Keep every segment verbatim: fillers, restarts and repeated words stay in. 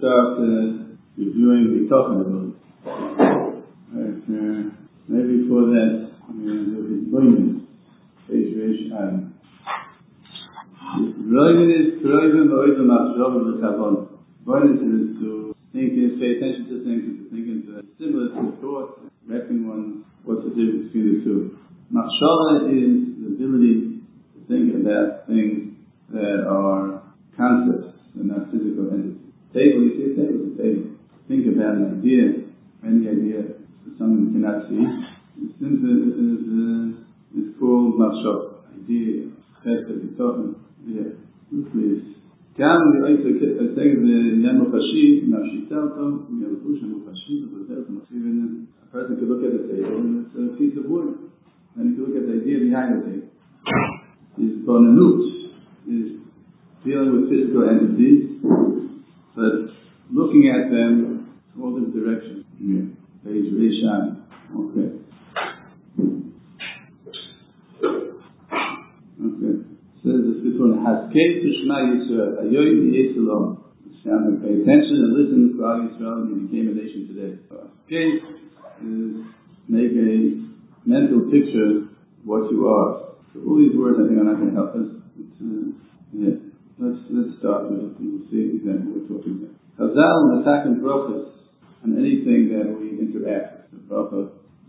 start uh, reviewing the Tochen. Right, uh, maybe before that, the employment, page Reish Ayin. Roivin is Roivin Roivin Machshava L'Kavon. Bonus is to think, pay attention to things, and to think into similar to thoughts, reckon one, what's the difference between the two. Machshava is the ability to think about things that are concepts and not physical entities. Table, you see a table, it's a table. Think about an idea, any idea, something you cannot see. It's is, uh, is called machshava, idea, chesed, bitochen, yeah. Please. Kam we also say the Namuchashi, Nafshitato, Yalbush and Muchashi, the hotel from even a person could look at the table and it's a piece of wood. And you can look at the idea behind the table. Is bonanut, is dealing with physical entities, but looking at them from all different directions. Yeah. Page Reish Ayin. Okay. Okay. Says this one has case to Shema Yisrael. Ayoy Yisrael. Pay attention and listen to Klal Yisrael. You became a nation today. Case is make a mental picture of what you are. So all these words I think are not going to help us. But, uh, yeah. Let's let's start with it and we'll see exactly what we're talking about. Chazal and attack and brachas on anything that we interact with. Bracha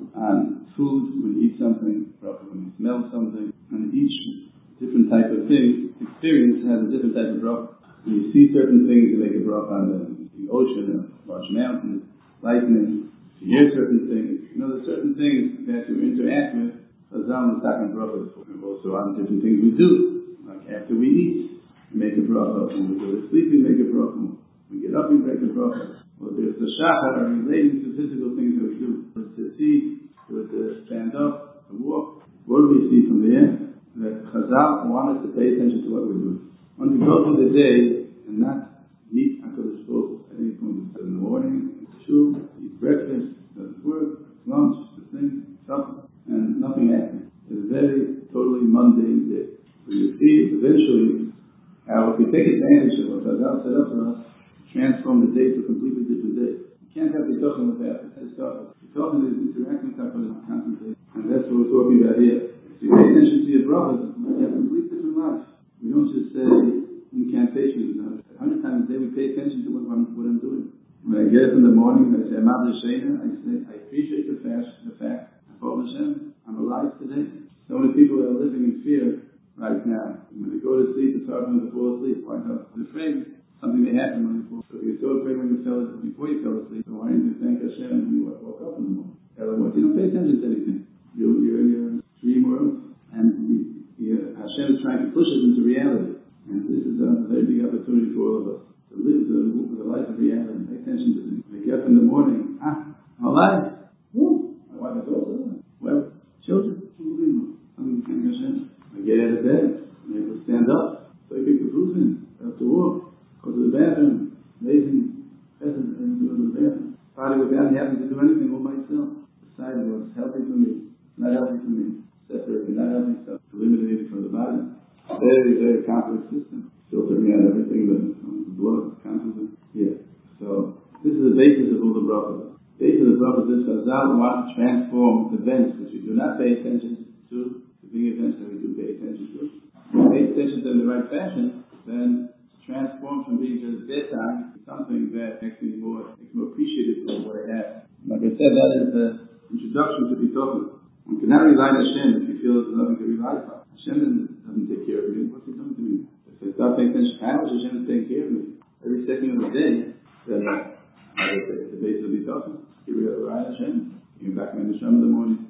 on food, when you eat something, bracha when you smell something, and each different type of thing, experience has a different type of bracha. When you see certain things, you make a bracha on the, the ocean, a large mountain, lightning. You hear certain things. You know, there's certain things that you interact with. Chazal and attack and brachas. Also on different things we do, like after we eat. We make a bracha. When we go to sleep, we make a bracha. When we get up, we make a bracha. Well, there's the shachar relating to physical things that we do. To see, to stand up, to walk. What do we see from there? That Chazal want us to pay attention to what we're doing. Want to go through the day and not eat HaKadosh Baruch Hu at any point in the morning, shul, eat breakfast, doesn't work, lunch, the thing, supper, and nothing happens. It's a very totally mundane day. So you see, eventually, how if we take advantage of what Chazal set up for us, transform the day to a completely different day. You can't have bitochen without it. Let's start. Bitochen is interacting with HaKadosh, concentrating. And that's what we're talking about here. If you pay attention to your brothers, you have a complete different life. We don't just say incantations. A hundred times a day we pay attention to what I'm, what I'm doing. When I get up in the morning and I say, Amad L'Sheina, I say, I appreciate the fact, the fact, Baruch Hashem, I'm alive today. So many people are living in fear right now. When they go to sleep, it's hard for them to fall asleep. Why not? They're afraid something may happen when you fall asleep. So you're so afraid when you fell asleep, before you fell asleep. So why didn't you thank Hashem when you woke up in the morning? Otherwise, you don't pay attention to anything. You're, you're in your dream world, and you, you, Hashem is trying to push us into reality. And this is a very big opportunity for all of us to live the, the life of reality. Pay attention to things. Wake up in the morning. Ah, I'm alive. Woo! My wife is also alive. Well, children, unbelievable. Something to thank Hashem. I get out of bed. I'm able to stand up. So I pick the food in. I have to walk. Go to the bathroom. Amazing. Present and go to the bathroom. Body without having to do anything all by itself. Decide what's healthy for me. Not healthy for me. Separating, not healthy stuff. Eliminated from the body. Very, very complex system. Filtering out everything that the blood, consciousness. Yeah. So this is the basis of all the brachas. The basis of the brachas is Chazal wants to transform events which we do not pay attention to, the big events that we do pay attention to. If we pay attention to them in the right fashion, then transform from being just bedtime to something that makes me more, makes me more appreciative of what I have. Like I said, that is the introduction to bitochen. One cannot rely on Hashem if you feel there's nothing to rely upon. Hashem doesn't take care of me. What's He doing to me? If I start paying attention, how much Hashem is taking care of me? Every second of the day, then I would say it's the base of bitochen. Here we go, rely on Hashem. You back in the Hashem in the morning.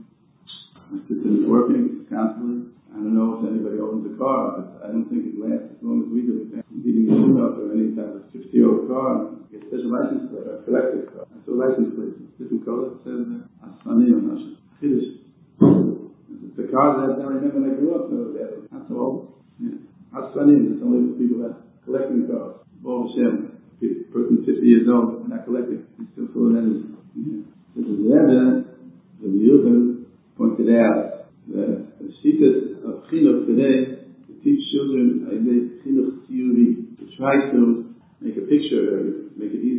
My system is working constantly. I don't know if anybody owns a car, but I don't think it lasts as long as we do. Beating a shoe up or any type of fifty-year-old car, get a special license plate or a collector's car. I saw license plates, different colors. It says Asmani or Nasha. Chiddush. The cars that I remember when I grew up, so they're not so old. Yeah. Asmani, it's only for people that collecting cars. Baruch Hashem, a person fifty years old, not collecting, he's still full of energy. Yeah. So the Rebbe, the Yehuda, pointed out that the shittas of chinuch today to teach children a chinuch theory, to try to make a picture of everything, make it easy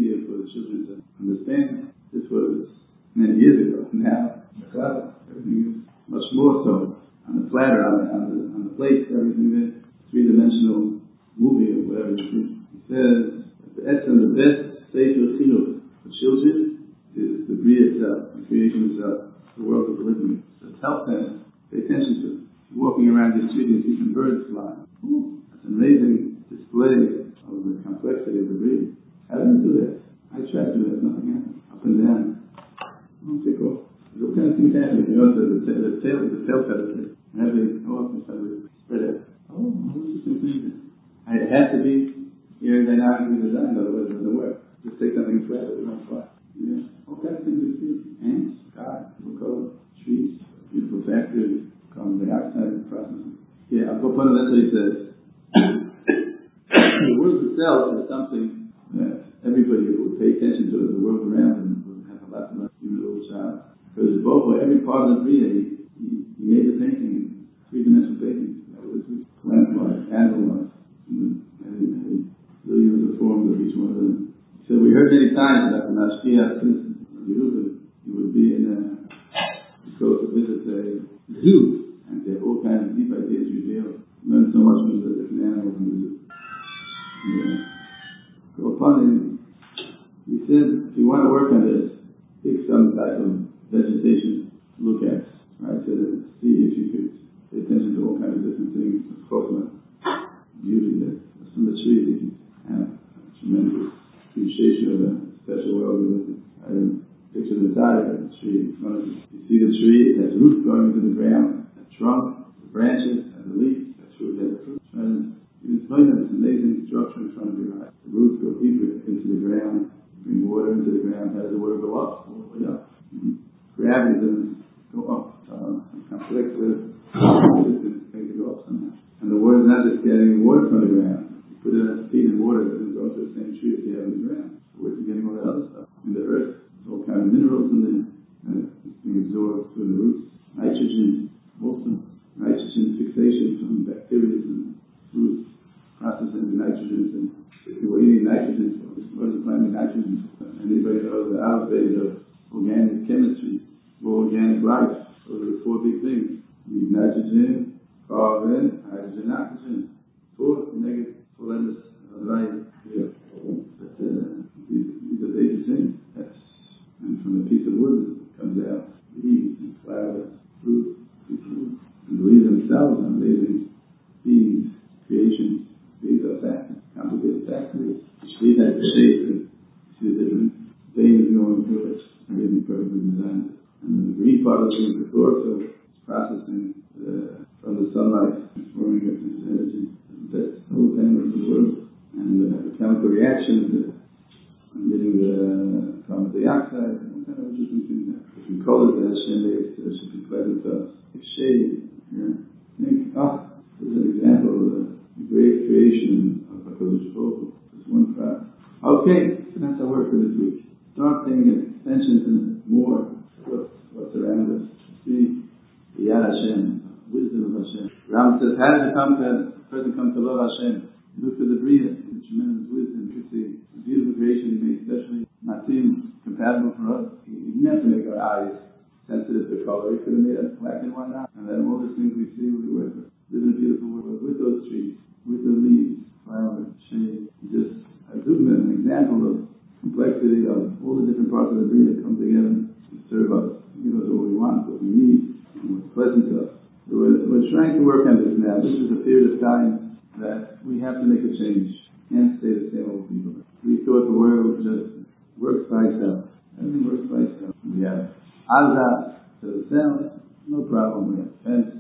of the best Sefer Chinuch for children is the Bria itself, the creation itself, the world of the living. So help them pay attention to it. Walking around the street and see some birds flying. Ooh, that's an amazing display of the complexity of the Bria. How do you do that? I try to do that, nothing happens. Up and down. Don't take off. There's all kinds of things happening. You know, the, the, the tail, the tail feathers. And everything, oh, it's spread out. Oh, what's this thing? It has to be aerodynamically designed, otherwise it doesn't work. Just take something flat, it won't fly. Yeah. All kinds of things we see. Ants, sky, beautiful color, trees, beautiful factories, carbon dioxide processing. Yeah, Apophon, that's what he says. The world itself is something that everybody who will pay attention to it, the world around them, will have a lot to learn, even a little child. Because both, every part of the Bria, he, he, he made the painting, three-dimensional painting. That was plant life, animal life, and the billions of forms of each one of them. So we heard many times about the Mashgiach system. He would be in a, he'd go to visit a zoo, and they have all kinds of deep ideas revealed. Learn so much from the different animals in the zoo. Yeah. So upon him, he said, if you want to work on this, pick some type of vegetation to look at. Right? To see if you could pay attention to all kinds of different things. Chokmah, beauty there. Some of the trees, you can have a tremendous appreciation of a special world we live in. I picture the entire tree in front of you. You see the tree, it has roots going into the ground, a trunk, the branches, and the leaves. That tree has a fruit. And you explain that this amazing structure in front of your eyes. The roots go deeper into the ground, bring water into the ground. How does the water go up? All the way up. Mm-hmm. Gravity doesn't go up. Um, complex with resistance things to go up somehow. And the water is not just getting water from the ground. You put a seed in water, it doesn't go to the same tree as you have in the ground. Where's it getting all that other stuff? In the earth, there's all kinds of minerals in there. And it's being absorbed through the roots. Nitrogen, also. Nitrogen fixation from bacteria and roots. Processing the nitrogen. And what do you need nitrogen for? What does the plant need nitrogen for? Anybody know the alphabet of organic chemistry or organic life? Those are the four big things. You need nitrogen, carbon, hydrogen, oxygen. Four negative, four letters, right? Yeah. But uh, these, these are basic things. That's, and from a piece of wood it comes out leaves and flowers, fruit, fruit. And the leaves themselves are amazing beings, creations. These are factors, complicated factors. Each leaf has a shape and you see the different veins going through it. Everything perfectly designed. And then the green part of the chlorophyll is processing uh, from the sunlight, transforming it into energy. That's the whole thing of the world. And uh, the chemical reactions, uh, emitting the uh, carbon dioxide, and all kind of interesting things there. Different colors that Hashem made uh, should be pleasant to us. Like shade, yeah. Think, ah, this is an example of the, the great creation of HaKadosh Baruch Hu. There's one craft. Okay, so that's our work for this week. Start paying attention to more what's, what's around us. See the Yad Hashem, wisdom of Hashem. Ram says, how does it come to, a person come to love Hashem? He looks at the Bria, the tremendous wisdom. You see the beautiful creation he made, especially Matim, compatible for us. He, he meant to make our eyes sensitive to color. He could have made us black and white out. And then all the things we see will be worth it. Live in a beautiful world with those trees, with the leaves, flowers, shade. Just a dugma, an example of complexity of all the different parts of the Bria that come together to serve us, give us what we want, what we need, and what's pleasant to us. So we're, we're trying to work on this now. This is a period of time that we have to make a change. Can't stay the same old people. We thought the world just works by itself. Everything works by itself. We have Azah to the cells, no problem. We have fence,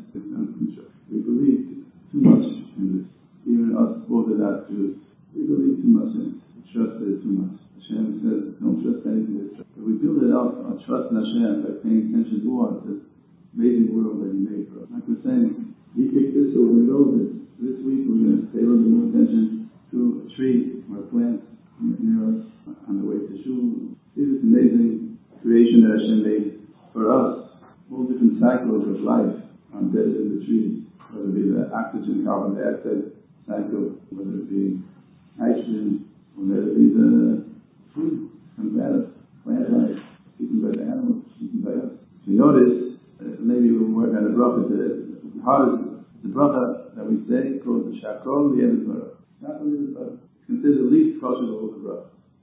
we believe too much in this. Even us Orthodox Jews, we believe too much in it. We trust it too much. Hashem says, don't trust anything that's trust. If we build it up on trust in Hashem by paying attention more to this amazing world that He made for us. Like we're saying, He picked this, so we're going to go with this. This week we're going to pay a little bit more attention to a tree or a plant near us on the way to Shul. See this amazing creation that Hashem made for us. All different cycles of life are embedded in the trees. Whether it be the oxygen, carbon dioxide cycle, whether it be nitrogen, or whether it be the food comes out of plant life, eaten by the animals, eaten by us. So you notice, uh, maybe we'll work on the bracha today. The hardest, the bracha that we say called the Shakol V'Yevet Bara. Shakol V'Yevet Bara. It's considered the least kosher of all the brachas.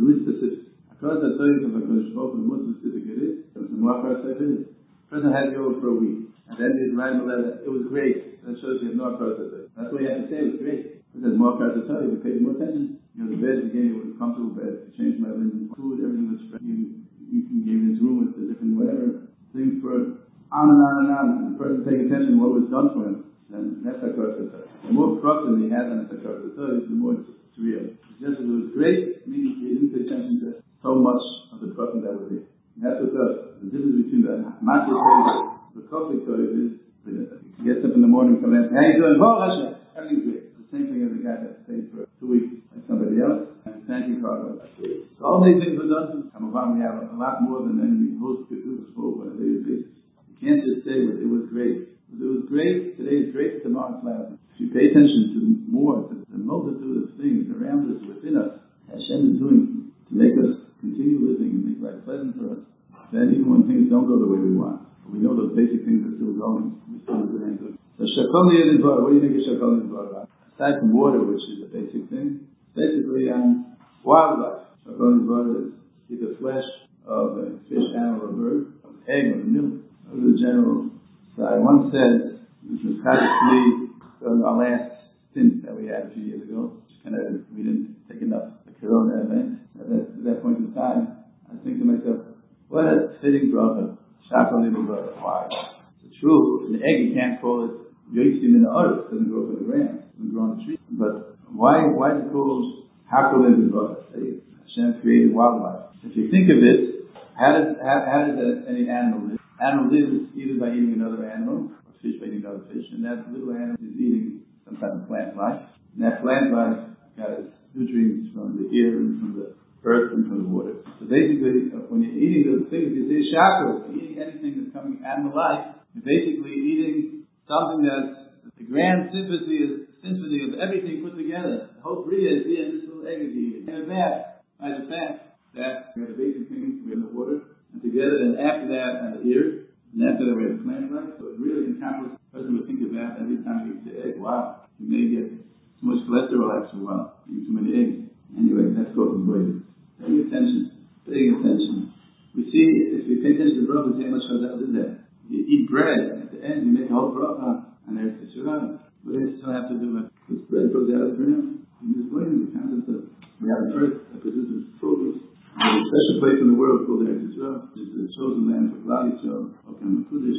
really specific. Hakaras HaTorah of HaKadosh Baruch Hu, the most specific it is, the more Hakaras HaTorah. The person had to go for a week, and then he write him a letter. It was great. That shows you have no Hakaras HaTorah. That's what you have to say. It was great. It says more Hakaras HaTorah. You paid more attention. You know, the bed, you gave me a comfortable bed. You changed my linen, food, everything was fresh. You, you can give this room with the different whatever things for on and on and on. And the person paying attention to what was done for him. Then that's Hakaras HaTorah. The more problem he has on Hakaras HaTorah, the more it's, it's real. Just as it was great, meaning he didn't pay attention to so much of the problem that was there. And that's what does. The difference between the Matzah Torah, the Kofik Torah is, he gets up in the morning, comes in, how you doing? Oh, Hashem, everything's great. It's the same thing as the guy that stayed for two weeks like somebody else, and thank you, God. So all these things were done. Come on, we have a lot more than any host could do for on a daily basis. You can't just say it was great. It was great, today is great, tomorrow it's lousy. If you pay attention to more, to the multitude of things around us, within us, Hashem is doing to make us continue living and make life pleasant for us, then even when things don't go the way we want, we know those basic things are still going, we're still doing good. So Shakol Yedin Bar, what do you think of Shakol Yedin Bar? Aside from water, which is a basic thing, basically um, wildlife. Shakol Yedin Bar is either flesh of a fish, animal, or bird, of egg, or milk. Those are the general. So I once said, this was Kaddish on our last stint that we had a few years ago, kind of, we didn't take enough the Corona event. At that, at that point in time, I think to myself, what a fitting brother, Shakol Yedin Bar. Why? It's true, an egg you can't call it Yotzim in the earth, it doesn't grow from the ground, it doesn't grow on the tree. But why, why is it called Shakol Yedin Bar? Hashem created wildlife. If you think of it, how does, how, how does any animal live? Animal lives either by eating another animal, or fish by eating another fish, and that little animal is eating some kind of plant life. And that plant life got its nutrients from the air and from the earth and from the water. So basically, when you're eating those things, you say shakol, you're eating anything that's coming animal life, you're basically eating something that's the grand symphony of, symphony of everything put together. The whole bria is here, and this little egg is eating. And that, by the fact that we have the basic things, we have the water, and together, then after that, and the ear, and after that, we have the plant life. So it really encompasses, the person would think of that every time you eat the egg. Wow, you may get too much cholesterol after a while, eating too many eggs. Anyway, that's called avoidance. Paying attention, paying attention. We see, if we pay attention to the bracha, see how much chazal is there. You eat bread, at the end, you make a whole bracha, and there's the shirah. What does it still have to do with this bread goes out of the ground? In this way, the concept of we have an earth that produces produce. There's a special place in the world called Eretz Yisrael, which is the chosen land for Klal Yisrael, Okan Makudish.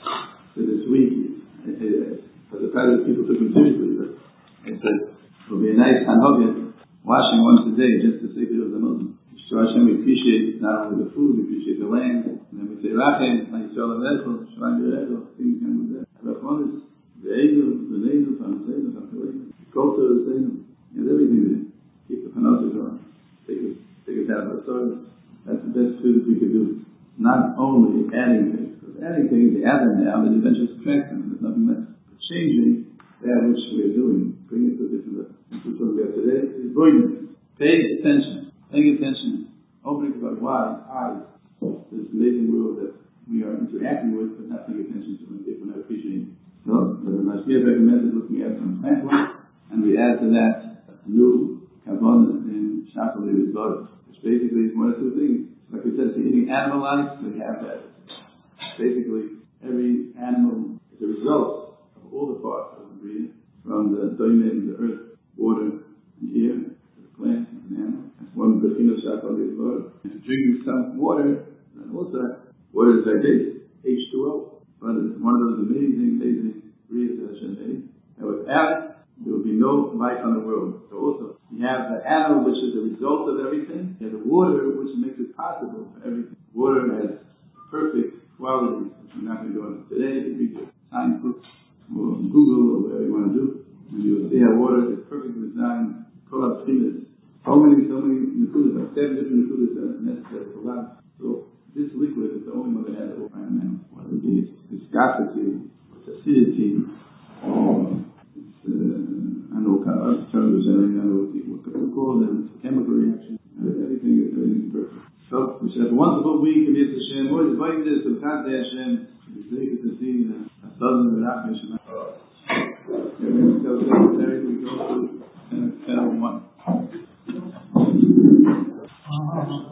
So this week, for the fact that people took him seriously, but they said, it will be a nice Hanogah, washing once a day, just to say to the Muslim. So Hashem, we appreciate not only the food, we appreciate the land, and then we say, Rachem, Yisrael Alecho, Shalom Yerecho, things come with that. Rachonis, the Eidel, the Neidel, Famazenu, Famazenu, the culture of the Zenu, and everything there. Keep the Panotah going. Take it. Take it out of the soil. That's the best food we could do. Not only adding things, because adding things, you add them now, then eventually subtract them. There's nothing left. But changing that which we're doing, bringing it to a different level. That's what we have today is brilliant. Pay attention. Paying attention. Opening about why eyes. This amazing world that we are interacting with, but not paying attention to it, if we're not appreciating. So, the Mashgiach recommended looking at it from plant life, and we add to that a new kavanah in Shakol Yedin Bar, which basically is one of two things. Like we said, if you're eating animal life, we have that. Basically, every animal is a result of all the parts of the bria, from the domain, the earth, water, and air, the plant, and the animal. That's one bechina Shakol Yedin Bar. If you're drinking some water, then also water is like this, H two O. But it's one of those amazing, amazing brias that Hashem made. And without it, there will be no life on the world. So also, you have the animal, which is the result of everything. You have the water, which makes it possible for everything. Water has perfect qualities, which we're not going to go into today. You read your science books, or Google, or whatever you want to do. And you'll see how water is perfectly designed. Pull up peanuts. So many, so many nukudas, like seven different nukudas that are necessary for life. So this liquid is the only one that has all kind of animals. Whether it be its viscosity, its acidity, or Uh, I know kind of other terms, I don't know what we call them, chemical reaction, everything is everything is perfect. So, we should have a wonderful week, and Yetz Hashem, always inviting this to Chaz Hashem, to see to see the Hashem and the Rachman. Every tell secretary we go to ten oh one. Uh-huh.